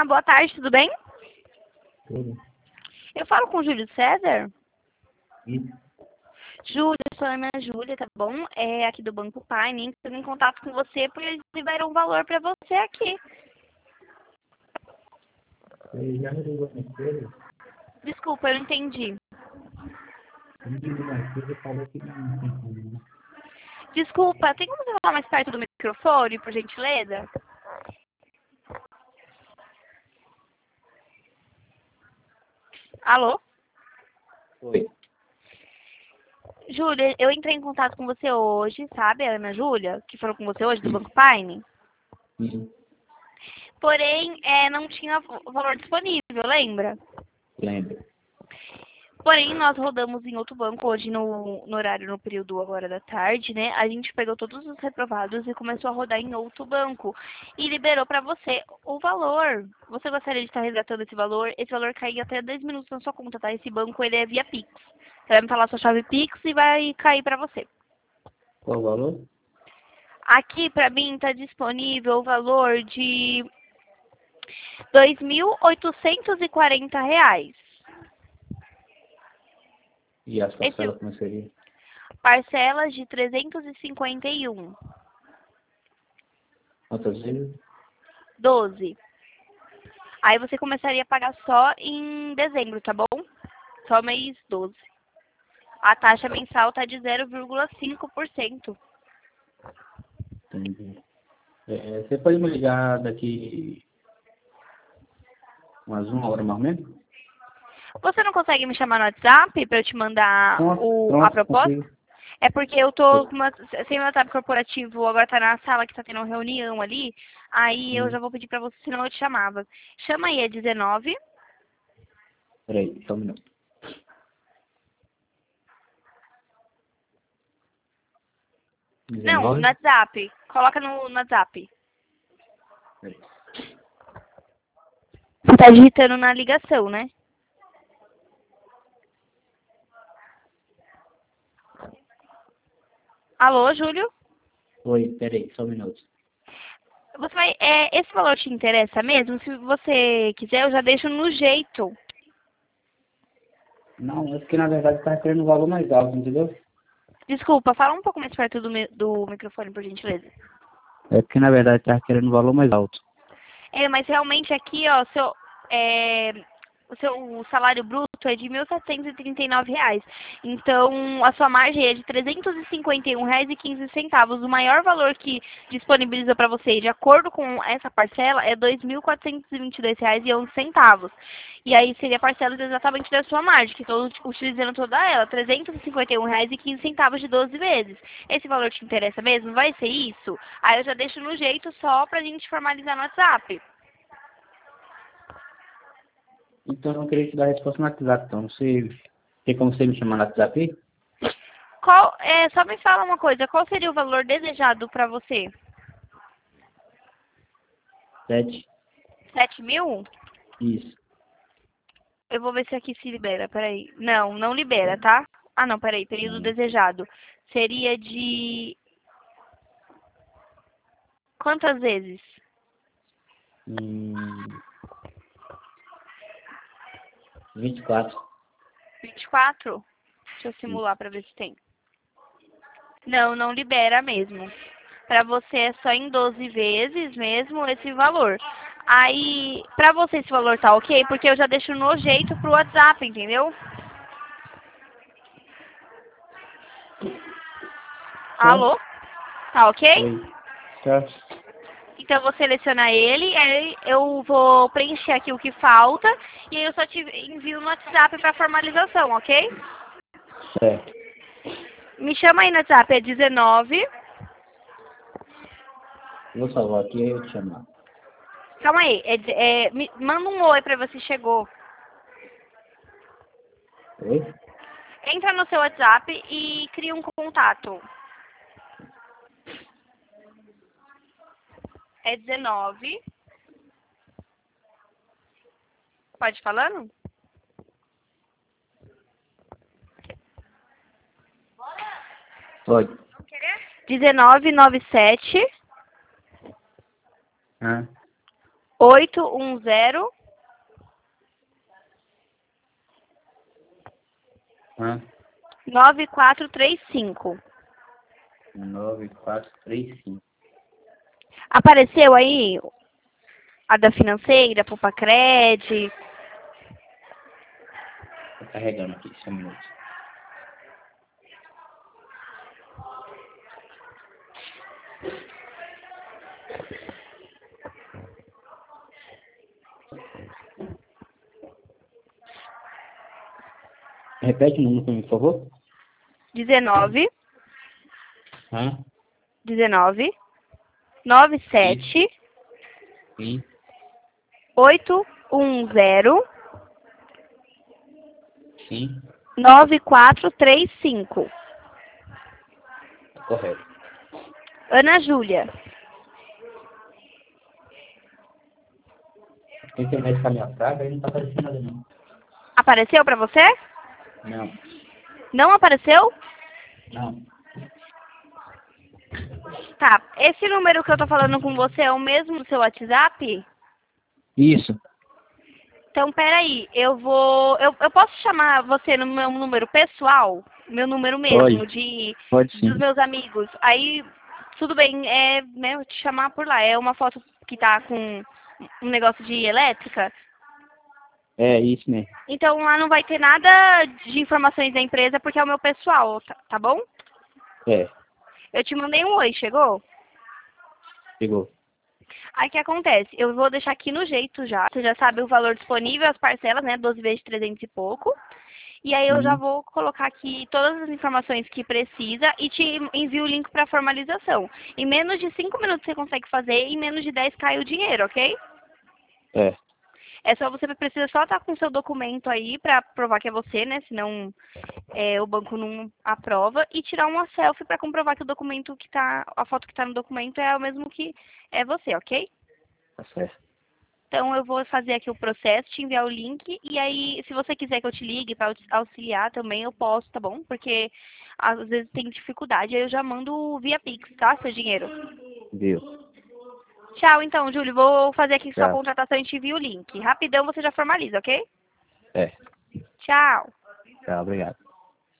boa tarde, tudo bem? Tudo. Eu falo com o Júlio César. Isso. Júlio, sou a Ana Júlia, tá bom? É aqui do Banco Pine, estou em contato com você porque eles liberam um valor para você aqui. Você já me ligou mais cedo? Desculpa, eu não entendi. Você me ligou mais cedo e falou que não tem como, né? Desculpa, tem como você falar mais perto do microfone, por gentileza? Alô? Oi. Júlia, eu entrei em contato com você hoje, sabe, a Ana Júlia, que falou com você hoje do Banco Pine? Sim. Porém, não tinha o valor disponível, lembra? Lembro. Porém, nós rodamos em outro banco hoje no horário, no período agora da tarde, né? A gente pegou todos os reprovados e começou a rodar em outro banco. E liberou para você o valor. Você gostaria de estar resgatando esse valor? Esse valor cai até 10 minutos na sua conta, tá? Esse banco, ele é via Pix. Você vai me falar sua chave Pix e vai cair para você. Qual o valor? Aqui, para mim, está disponível o valor de R$ 2.840. E as Esse parcelas como seria? parcelas de 351. Quantas vezes? 12. Aí você começaria a pagar só em dezembro, tá bom? Só mês 12. A taxa mensal tá de 0,5%. Entendi. Você pode me ligar daqui umas 1 hora mais ou menos? Você não consegue me chamar no WhatsApp pra eu te mandar a Pronto, proposta? consigo. É porque eu tô sem meu WhatsApp corporativo, agora tá na sala que tá tendo uma reunião ali. Aí eu já vou pedir pra você, senão eu te chamava. Chama aí, é 19. Peraí, só um minuto. Não, 19? no WhatsApp. Coloca no WhatsApp. Peraí. Você tá digitando na ligação, né? Alô, Júlio? Oi, peraí, só um minuto. Esse valor te interessa mesmo? Se você quiser, eu já deixo no jeito. Não, é porque na verdade tá querendo um valor mais alto, entendeu? Desculpa, fala um pouco mais perto do microfone, por gentileza. É porque na verdade tá querendo um valor mais alto. Mas realmente aqui, ó, é, o salário bruto é de R$ 1.739. Então, a sua margem é de R$ 351,15. O maior valor que disponibiliza para você, de acordo com essa parcela, é R$ 2.422,11. E aí seria a parcela exatamente da sua margem, que estou utilizando toda ela, R$ 351,15 de 12 vezes. Esse valor te interessa mesmo? Vai ser isso? Aí eu já deixo no jeito só pra gente formalizar no WhatsApp. Então eu não queria te dar a resposta no WhatsApp, então. Você tem como você me chamar no WhatsApp aí? Só me fala uma coisa, qual seria o valor desejado para você? 7. 7.000? Isso. Eu vou ver se aqui se libera, peraí. Não, não libera, tá? Ah, não, peraí, período Não. desejado. Seria de quantas vezes? 24. 24? Deixa eu simular pra ver se tem. Não, não libera mesmo. Pra você é só em 12 vezes mesmo esse valor. Aí, pra você esse valor tá ok? Porque eu já deixo no jeito pro WhatsApp, entendeu? Alô? Tá ok? Oi. Certo. Então eu vou selecionar ele, aí eu vou preencher aqui o que falta e aí eu só te envio no WhatsApp para formalização, ok? Certo. Me chama aí no WhatsApp, é 19. Vou salvar aqui e eu te chamar. Calma aí, manda um oi pra ver se chegou. Oi? Entra no seu WhatsApp e cria um contato. É 19. Pode ir falando? Oi. 1997 Ah, 810 9435. 9435. Apareceu aí a da financeira, Pupacred? Tô carregando aqui, só um minuto. Repete o número para mim, por favor. 19 97 Sim. 810 Sim. 9435. Correto. Ana Júlia. A internet tá meio fraca, aí não tá aparecendo nada não. Apareceu pra você? Não. Não apareceu? Não. Tá. Esse número que eu tô falando com você é o mesmo do seu WhatsApp? Isso. Então, peraí. Eu posso chamar você no meu número pessoal? Meu número mesmo, Pode sim. dos meus amigos. Aí, tudo bem, né, eu te chamar por lá. É uma foto que tá com um negócio de elétrica. É, isso mesmo. Então, lá não vai ter nada de informações da empresa, porque é o meu pessoal, tá bom? É, Eu te mandei um oi, chegou? chegou. Aí o que acontece? Eu vou deixar aqui no jeito já. Você já sabe o valor disponível, as parcelas, né? 12 vezes de 300 e pouco. E aí eu já vou colocar aqui todas as informações que precisa e te envio o link para formalização. Em menos de 5 minutos você consegue fazer e em menos de 10 cai o dinheiro, ok? É, É só você precisa só estar com o seu documento aí para provar que é você, né? Senão o banco não aprova. E tirar uma selfie para comprovar que o documento que tá, a foto que está no documento é o mesmo que é você, ok? tá certo. Então eu vou fazer aqui o processo, te enviar o link e aí se você quiser que eu te ligue para auxiliar também eu posso, tá bom? Porque às vezes tem dificuldade, aí eu já mando via Pix, tá? Seu dinheiro. Viu? Tchau então, Júlio. Vou fazer aqui sua Tchau. contratação e te envio o link. Rapidão você já formaliza, ok? É, Tchau. tchau, obrigado.